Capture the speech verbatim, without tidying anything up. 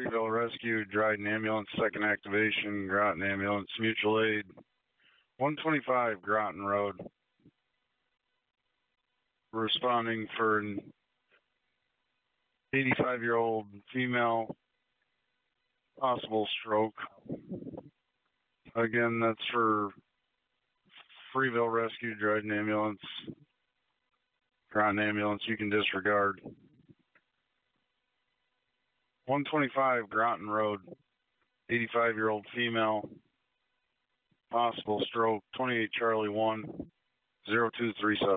Freeville Rescue, Dryden Ambulance, second activation, Groton Ambulance, mutual aid, one twenty-five Groton Road. Responding for an eighty-five-year-old female, possible stroke. Again, that's for Freeville Rescue, Dryden Ambulance, Groton Ambulance, you can disregard. one twenty-five Groton Road, eighty-five-year-old female, possible stroke, twenty-eight Charlie one, zero two three seven.